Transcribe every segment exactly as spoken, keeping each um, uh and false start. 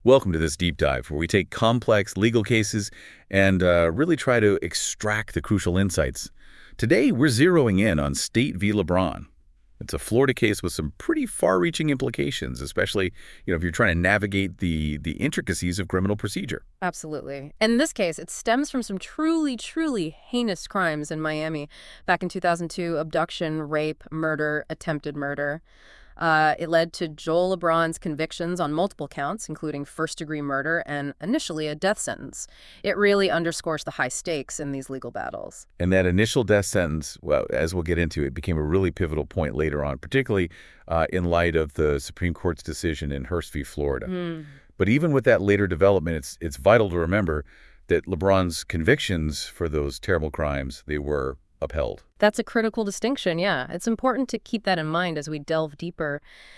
Welcome to this deep dive where we take complex legal cases and uh, really try to extract the crucial insights. Today, we're zeroing in on State v. LeBron. It's a Florida case with some pretty far-reaching implications, especially you know, if you're trying to navigate the, the intricacies of criminal procedure. Absolutely. In this case, it stems from some truly, truly heinous crimes in Miami back in two thousand two: abduction, rape, murder, attempted murder. Uh, it led to Joel LeBron's convictions on multiple counts, including first-degree murder and initially a death sentence. It really underscores the high stakes in these legal battles. And that initial death sentence, well, as we'll get into, it became a really pivotal point later on, particularly uh, in light of the Supreme Court's decision in Hurst v. Florida. Mm. But even with that later development, it's it's vital to remember that LeBron's convictions for those terrible crimes, they were upheld. That's a critical distinction, yeah. It's important to keep that in mind as we delve deeper.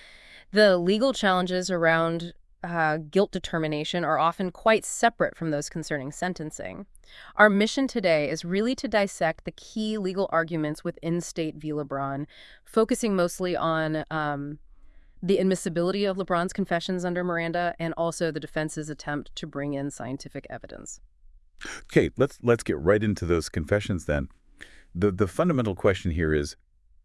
The legal challenges around uh, guilt determination are often quite separate from those concerning sentencing. Our mission today is really to dissect the key legal arguments within State v. LeBron, focusing mostly on um, the admissibility of LeBron's confessions under Miranda and also the defense's attempt to bring in scientific evidence. Okay, let's let's get right into those confessions then. The, the fundamental question here is,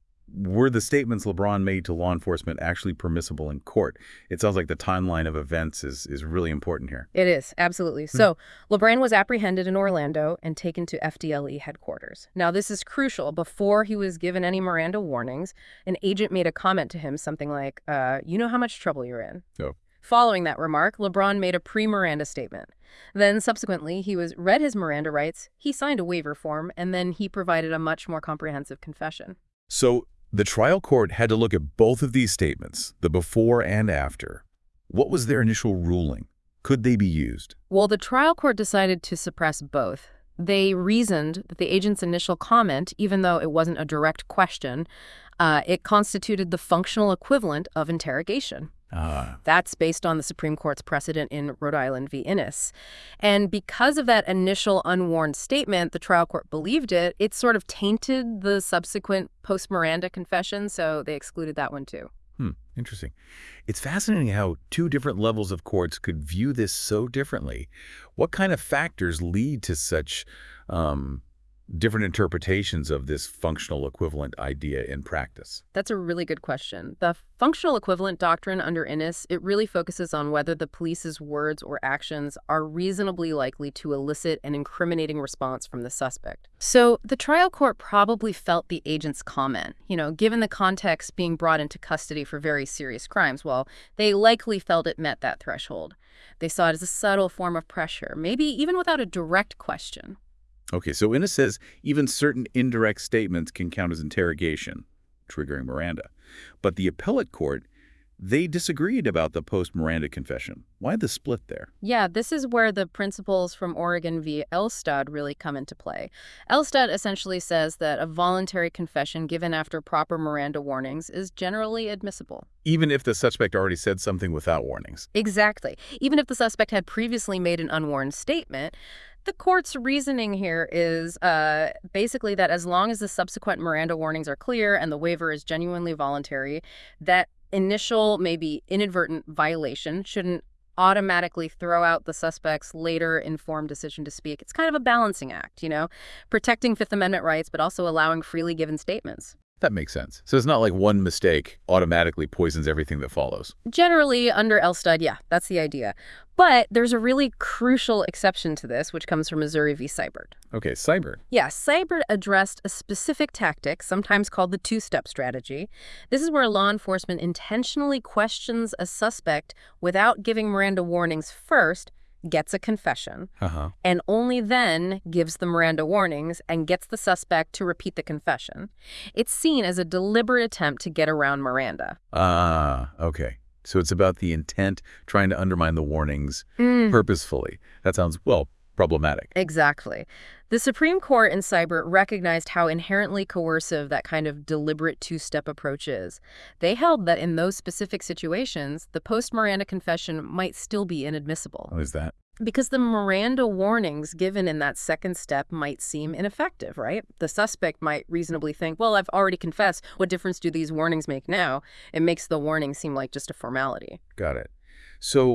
were the statements LeBron made to law enforcement actually permissible in court? It sounds like the timeline of events is, is really important here. It is, absolutely. Hmm. So, LeBron was apprehended in Orlando and taken to F D L E headquarters. Now, this is crucial. Before he was given any Miranda warnings, an agent made a comment to him, something like, uh, you know how much trouble you're in. Oh. Following that remark, LeBron made a pre-Miranda statement. Then, subsequently, he was read his Miranda rights, he signed a waiver form, and then he provided a much more comprehensive confession. So the trial court had to look at both of these statements, the before and after. What was their initial ruling? Could they be used? Well, the trial court decided to suppress both. They reasoned that the agent's initial comment, even though it wasn't a direct question, uh, it constituted the functional equivalent of interrogation. Ah. That's based on the Supreme Court's precedent in Rhode Island v. Innis. And because of that initial unwarned statement, the trial court believed it, it sort of tainted the subsequent post-Miranda confession, so they excluded that one too. Hmm, interesting. It's fascinating how two different levels of courts could view this so differently. What kind of factors lead to such um, different interpretations of this functional equivalent idea in practice? That's a really good question. The functional equivalent doctrine under Innis, it really focuses on whether the police's words or actions are reasonably likely to elicit an incriminating response from the suspect. So the trial court probably felt the agent's comment, you know, given the context being brought into custody for very serious crimes, well, they likely felt it met that threshold. They saw it as a subtle form of pressure, maybe even without a direct question. Okay, so Innis says even certain indirect statements can count as interrogation, triggering Miranda. But the appellate court, they disagreed about the post-Miranda confession. Why the split there? Yeah, this is where the principles from Oregon v. Elstad really come into play. Elstad essentially says that a voluntary confession given after proper Miranda warnings is generally admissible. Even if the suspect already said something without warnings. Exactly. Even if the suspect had previously made an unwarned statement, the court's reasoning here is uh, basically that as long as the subsequent Miranda warnings are clear and the waiver is genuinely voluntary, that initial, maybe inadvertent violation shouldn't automatically throw out the suspect's later informed decision to speak. It's kind of a balancing act, you know, protecting Fifth Amendment rights, but also allowing freely given statements. That makes sense. So it's not like one mistake automatically poisons everything that follows. Generally, under Elstad, yeah, that's the idea. But there's a really crucial exception to this, which comes from Missouri v. Seibert. Okay, Seibert. Yeah, Seibert addressed a specific tactic, sometimes called the two-step strategy. This is where law enforcement intentionally questions a suspect without giving Miranda warnings first, gets a confession, Uh-huh. and only then gives the Miranda warnings and gets the suspect to repeat the confession. It's seen as a deliberate attempt to get around Miranda. Ah, okay. So it's about the intent, trying to undermine the warnings Mm. purposefully. That sounds, well, problematic. Exactly. The Supreme Court in Seibert recognized how inherently coercive that kind of deliberate two-step approach is. They held that in those specific situations, the post-Miranda confession might still be inadmissible. What is that? Because the Miranda warnings given in that second step might seem ineffective, right? The suspect might reasonably think, well, I've already confessed. What difference do these warnings make now? It makes the warning seem like just a formality. Got it. So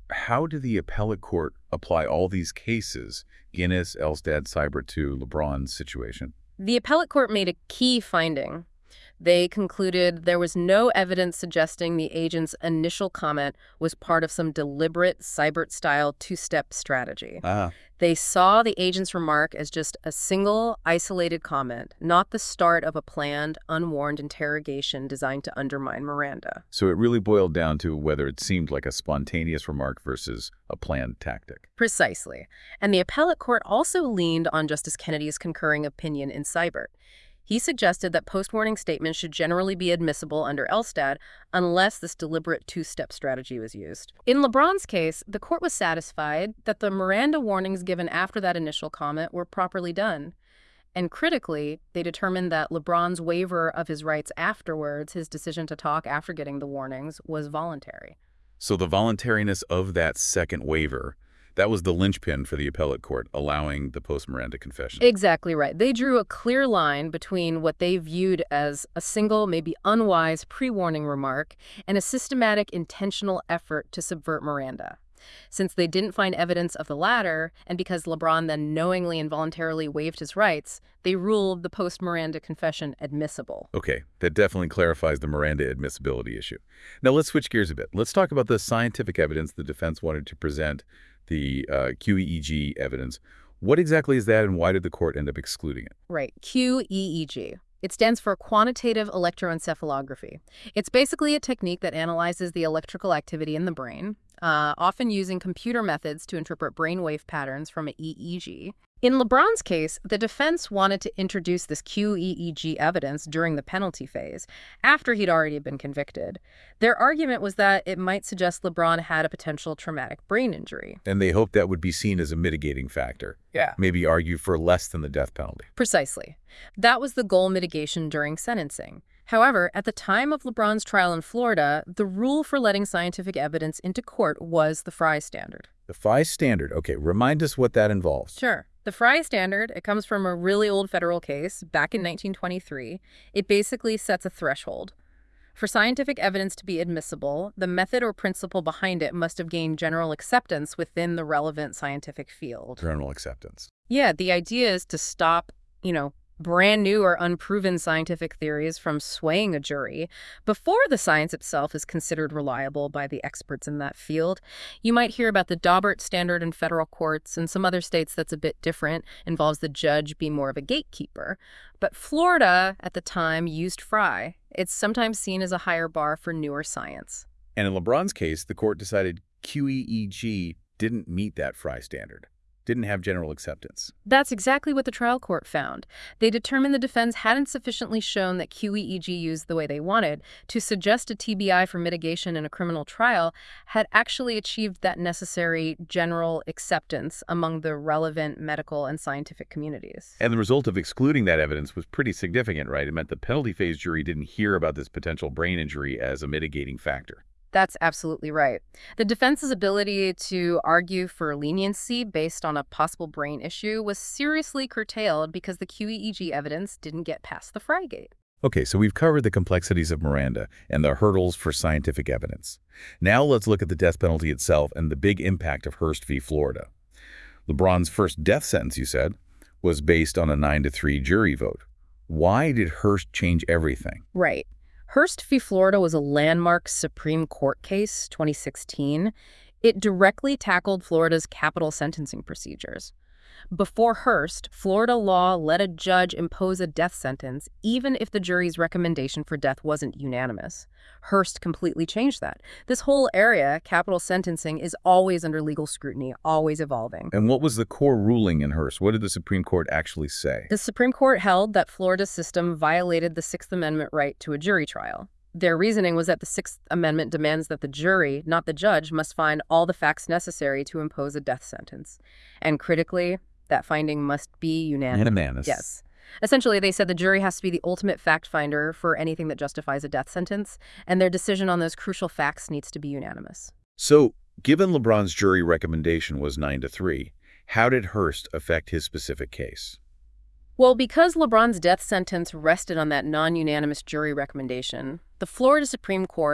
how did the appellate court apply all these cases, Guinness, Elstad, Seibert, to LeBron's situation? The appellate court made a key finding. They concluded there was no evidence suggesting the agent's initial comment was part of some deliberate Seibert-style two-step strategy. Ah, They saw the agent's remark as just a single, isolated comment, not the start of a planned, unwarned interrogation designed to undermine Miranda. so it really boiled down to whether it seemed like a spontaneous remark versus a planned tactic. Precisely. And the appellate court also leaned on Justice Kennedy's concurring opinion in Seibert. He suggested that post-warning statements should generally be admissible under Elstad unless this deliberate two-step strategy was used. In LeBron's case, the court was satisfied that the Miranda warnings given after that initial comment were properly done. And critically, they determined that LeBron's waiver of his rights afterwards, his decision to talk after getting the warnings, was voluntary. So the voluntariness of that second waiver, that was the linchpin for the appellate court, allowing the post-Miranda confession. Exactly right. They drew a clear line between what they viewed as a single, maybe unwise pre-warning remark and a systematic, intentional effort to subvert Miranda. Since they didn't find evidence of the latter, and because LeBron then knowingly and voluntarily waived his rights, they ruled the post-Miranda confession admissible. Okay, that definitely clarifies the Miranda admissibility issue. Now let's switch gears a bit. Let's talk about the scientific evidence the defense wanted to present, the uh, Q E E G evidence. What exactly is that, and why did the court end up excluding it? Right, Q E E G. It stands for quantitative electroencephalography. It's basically a technique that analyzes the electrical activity in the brain, uh, often using computer methods to interpret brainwave patterns from an E E G. In LeBron's case, the defense wanted to introduce this Q E E G evidence during the penalty phase, after he'd already been convicted. Their argument was that it might suggest LeBron had a potential traumatic brain injury. And they hoped that would be seen as a mitigating factor. Yeah. Maybe argue for less than the death penalty. Precisely. That was the goal mitigation during sentencing. However, at the time of LeBron's trial in Florida, the rule for letting scientific evidence into court was the Frye Standard. The Frye Standard. Okay, remind us what that involves. Sure. The Frye Standard, it comes from a really old federal case back in nineteen twenty-three. It basically sets a threshold. For scientific evidence to be admissible, the method or principle behind it must have gained general acceptance within the relevant scientific field. General acceptance. Yeah, the idea is to stop, you know, brand new or unproven scientific theories from swaying a jury before the science itself is considered reliable by the experts in that field. You might hear about the Daubert standard in federal courts. In some other states that's a bit different, involves the judge being more of a gatekeeper. But Florida, at the time, used Frye. It's sometimes seen as a higher bar for newer science. And in LeBron's case, the court decided Q E E G didn't meet that Frye Standard. Didn't have general acceptance. That's exactly what the trial court found. They determined the defense hadn't sufficiently shown that Q E E G used the way they wanted to suggest a T B I for mitigation in a criminal trial had actually achieved that necessary general acceptance among the relevant medical and scientific communities. And the result of excluding that evidence was pretty significant, right? It meant the penalty phase jury didn't hear about this potential brain injury as a mitigating factor. That's absolutely right. The defense's ability to argue for leniency based on a possible brain issue was seriously curtailed because the Q E E G evidence didn't get past the Frye gate. Okay, so we've covered the complexities of Miranda and the hurdles for scientific evidence. Now let's look at the death penalty itself and the big impact of Hurst v. Florida. LeBron's first death sentence, you said, was based on a nine to three jury vote. Why did Hurst change everything? Right. Hurst v. Florida was a landmark Supreme Court case, twenty sixteen. It directly tackled Florida's capital sentencing procedures. Before Hurst, Florida law let a judge impose a death sentence even if the jury's recommendation for death wasn't unanimous. Hurst completely changed that. This whole area, capital sentencing, is always under legal scrutiny, always evolving. And what was the core ruling in Hurst? What did the Supreme Court actually say? The Supreme Court held that Florida's system violated the Sixth Amendment right to a jury trial. Their reasoning was that the Sixth Amendment demands that the jury, not the judge, must find all the facts necessary to impose a death sentence. And critically, that finding must be unanimous. Unanimous. Yes. Essentially, they said the jury has to be the ultimate fact finder for anything that justifies a death sentence, and their decision on those crucial facts needs to be unanimous. So, given LeBron's jury recommendation was nine to three, how did Hurst affect his specific case? Well, because LeBron's death sentence rested on that non-unanimous jury recommendation, the Florida Supreme Court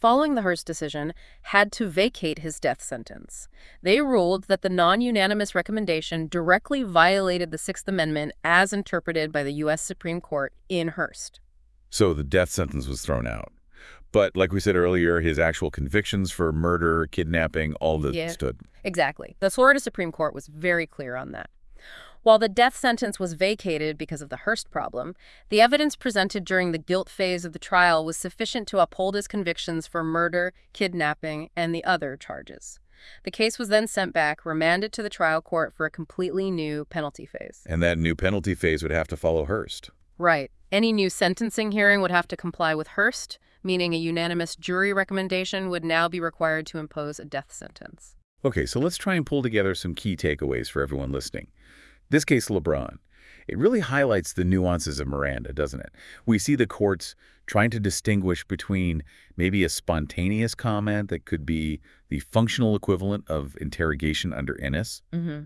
following the Hearst decision, had to vacate his death sentence. They ruled that the non-unanimous recommendation directly violated the Sixth Amendment as interpreted by the U S Supreme Court in Hearst. So the death sentence was thrown out. But like we said earlier, his actual convictions for murder, kidnapping, all that Yeah, stood. exactly. The Florida Supreme Court was very clear on that. While the death sentence was vacated because of the Hearst problem, the evidence presented during the guilt phase of the trial was sufficient to uphold his convictions for murder, kidnapping, and the other charges. The case was then sent back, remanded to the trial court for a completely new penalty phase. And that new penalty phase would have to follow Hearst. Right. Any new sentencing hearing would have to comply with Hearst, meaning a unanimous jury recommendation would now be required to impose a death sentence. Okay, so let's try and pull together some key takeaways for everyone listening. This case, LeBron, it really highlights the nuances of Miranda, doesn't it? We see the courts trying to distinguish between maybe a spontaneous comment that could be the functional equivalent of interrogation under Ennis, Mm-hmm.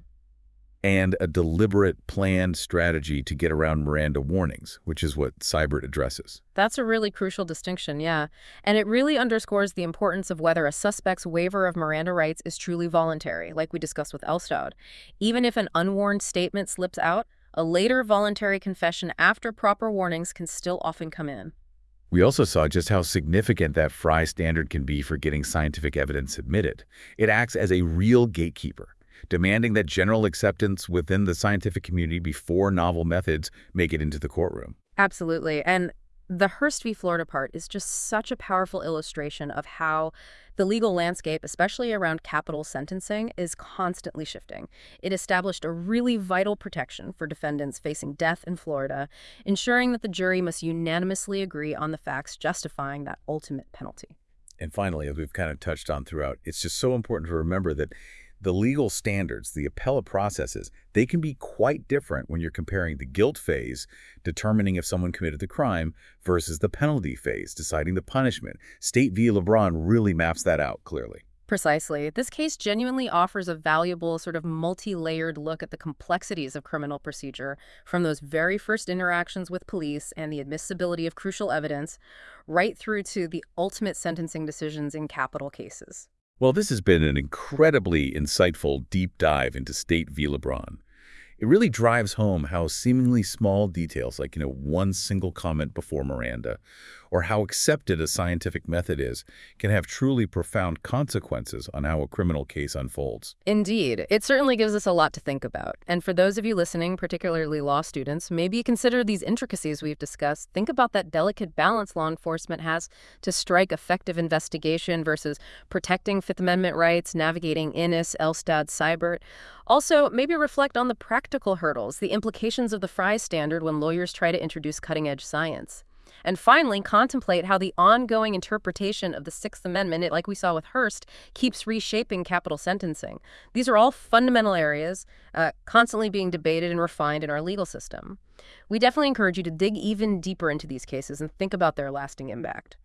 and a deliberate, planned strategy to get around Miranda warnings, which is what Seibert addresses. That's a really crucial distinction, yeah. And it really underscores the importance of whether a suspect's waiver of Miranda rights is truly voluntary, like we discussed with Elstad. Even if an unwarned statement slips out, a later voluntary confession after proper warnings can still often come in. We also saw just how significant that Frye standard can be for getting scientific evidence admitted. It acts as a real gatekeeper, demanding that general acceptance within the scientific community before novel methods make it into the courtroom. Absolutely. And the Hearst v. Florida part is just such a powerful illustration of how the legal landscape, especially around capital sentencing, is constantly shifting. It established a really vital protection for defendants facing death in Florida, ensuring that the jury must unanimously agree on the facts justifying that ultimate penalty. And finally, as we've kind of touched on throughout, it's just so important to remember that the legal standards, the appellate processes, they can be quite different when you're comparing the guilt phase, determining if someone committed the crime, versus the penalty phase, deciding the punishment. State v. LeBron really maps that out clearly. Precisely. This case genuinely offers a valuable sort of multi-layered look at the complexities of criminal procedure, from those very first interactions with police and the admissibility of crucial evidence, right through to the ultimate sentencing decisions in capital cases. Well, this has been an incredibly insightful deep dive into State v. LeBron. It really drives home how seemingly small details, like, you know, one single comment before Miranda, or how accepted a scientific method is, can have truly profound consequences on how a criminal case unfolds. Indeed. It certainly gives us a lot to think about. And for those of you listening, particularly law students, maybe consider these intricacies we've discussed. Think about that delicate balance law enforcement has to strike effective investigation versus protecting Fifth Amendment rights, navigating Ennis, Elstad, Seibert. Also, maybe reflect on the practical hurdles, the implications of the Frye standard when lawyers try to introduce cutting-edge science. And finally, contemplate how the ongoing interpretation of the Sixth Amendment, like we saw with Hearst, keeps reshaping capital sentencing. These are all fundamental areas uh, constantly being debated and refined in our legal system. We definitely encourage you to dig even deeper into these cases and think about their lasting impact.